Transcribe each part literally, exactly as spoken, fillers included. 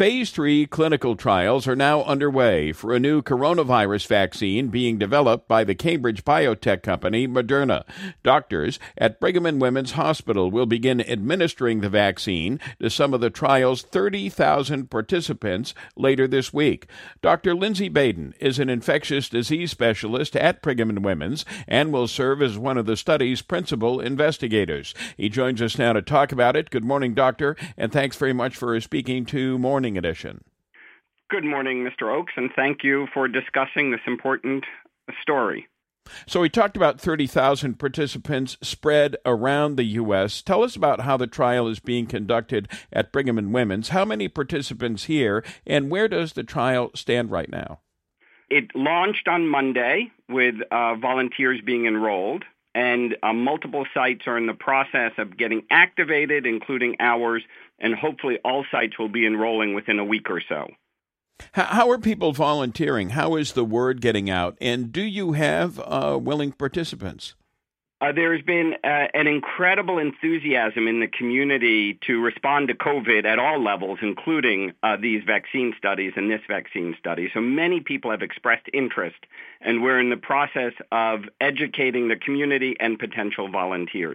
Phase three clinical trials are now underway for a new coronavirus vaccine being developed by the Cambridge biotech company Moderna. Doctors at Brigham and Women's Hospital will begin administering the vaccine to some of the trial's thirty thousand participants later this week. Doctor Lindsay Baden is an infectious disease specialist at Brigham and Women's and will serve as one of the study's principal investigators. He joins us now to talk about it. Good morning, Doctor, and thanks very much for speaking to Morning Edition. Good morning, Mister Oakes, and thank you for discussing this important story. So we talked about thirty thousand participants spread around the U S. Tell us about how the trial is being conducted at Brigham and Women's. How many participants here, and where does the trial stand right now? It launched on Monday with uh, volunteers being enrolled, and uh, multiple sites are in the process of getting activated, including ours, and hopefully all sites will be enrolling within a week or so. How, how are people volunteering? How is the word getting out? And do you have uh, willing participants? Uh, there's been uh, an incredible enthusiasm in the community to respond to COVID at all levels, including uh, these vaccine studies and this vaccine study. So many people have expressed interest, and we're in the process of educating the community and potential volunteers.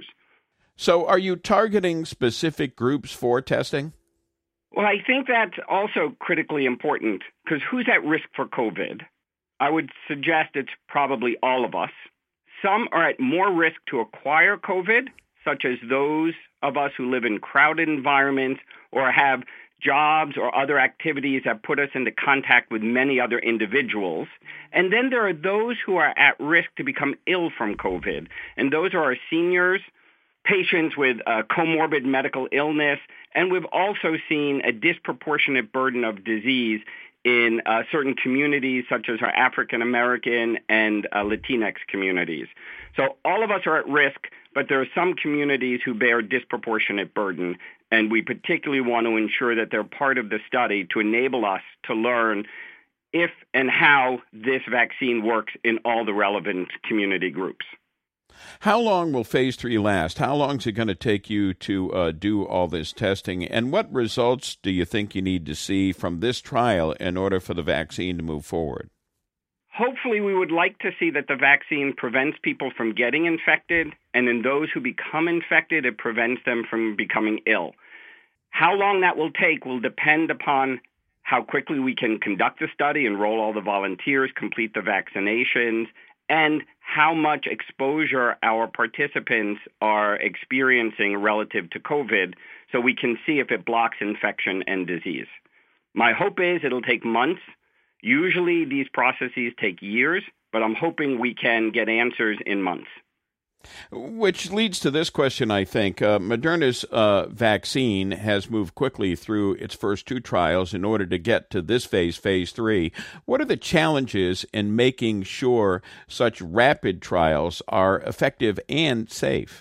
So are you targeting specific groups for testing? Well, I think that's also critically important, because who's at risk for COVID? I would suggest it's probably all of us. Some are at more risk to acquire COVID, such as those of us who live in crowded environments or have jobs or other activities that put us into contact with many other individuals. And then there are those who are at risk to become ill from COVID, and those are our seniors, patients with uh, comorbid medical illness, and we've also seen a disproportionate burden of disease in uh, certain communities, such as our African American and uh, Latinx communities. So all of us are at risk, but there are some communities who bear disproportionate burden, and we particularly want to ensure that they're part of the study to enable us to learn if and how this vaccine works in all the relevant community groups. How long will phase three last? How long is it going to take you to uh, do all this testing? And what results do you think you need to see from this trial in order for the vaccine to move forward? Hopefully, we would like to see that the vaccine prevents people from getting infected, and in those who become infected, it prevents them from becoming ill. How long that will take will depend upon how quickly we can conduct the study, enroll all the volunteers, complete the vaccinations, and how much exposure our participants are experiencing relative to COVID, so we can see if it blocks infection and disease. My hope is it'll take months. Usually these processes take years, but I'm hoping we can get answers in months. Which leads to this question, I think. Uh, Moderna's uh, vaccine has moved quickly through its first two trials in order to get to this phase, phase three. What are the challenges in making sure such rapid trials are effective and safe?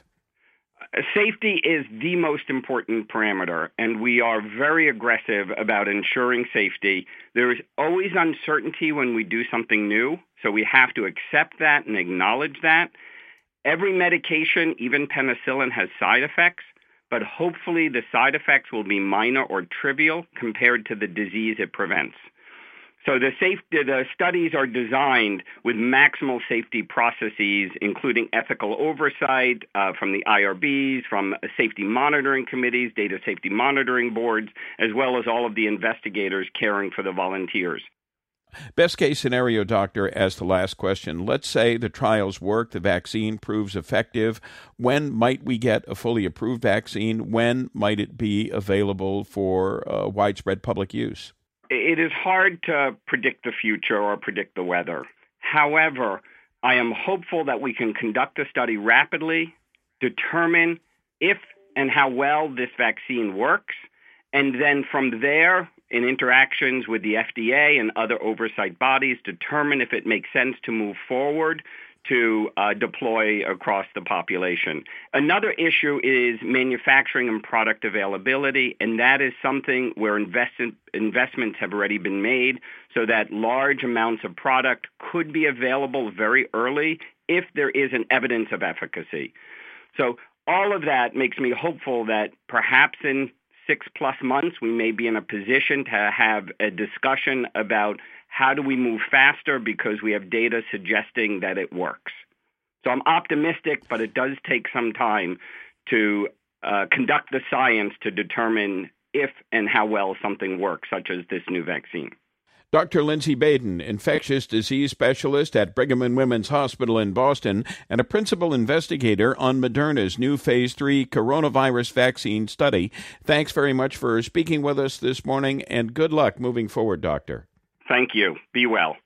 Safety is the most important parameter, and we are very aggressive about ensuring safety. There is always uncertainty when we do something new, so we have to accept that and acknowledge that. Every medication, even penicillin, has side effects, but hopefully the side effects will be minor or trivial compared to the disease it prevents. So the, safe, the studies are designed with maximal safety processes, including ethical oversight uh, from the I R Bs, from safety monitoring committees, data safety monitoring boards, as well as all of the investigators caring for the volunteers. Best case scenario, Doctor, as the last question, let's say the trials work, the vaccine proves effective. When might we get a fully approved vaccine? When might it be available for uh, widespread public use? It is hard to predict the future or predict the weather. However, I am hopeful that we can conduct the study rapidly, determine if and how well this vaccine works, and then from there, in interactions with the F D A and other oversight bodies, determine if it makes sense to move forward to uh, deploy across the population. Another issue is manufacturing and product availability, and that is something where invest- investments have already been made so that large amounts of product could be available very early if there is an evidence of efficacy. So all of that makes me hopeful that perhaps in six plus months, we may be in a position to have a discussion about how do we move faster because we have data suggesting that it works. So I'm optimistic, but it does take some time to uh, conduct the science to determine if and how well something works, such as this new vaccine. Doctor Lindsay Baden, infectious disease specialist at Brigham and Women's Hospital in Boston and a principal investigator on Moderna's new phase three coronavirus vaccine study. Thanks very much for speaking with us this morning, and good luck moving forward, Doctor. Thank you. Be well.